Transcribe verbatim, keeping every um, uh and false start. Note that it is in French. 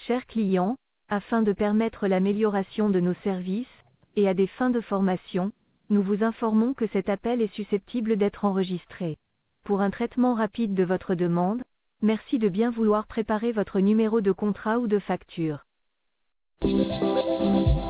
Chers clients, afin de permettre l'amélioration de nos services, et à des fins de formation, nous vous informons que cet appel est susceptible d'être enregistré. Pour un traitement rapide de votre demande, merci de bien vouloir préparer votre numéro de contrat ou de facture.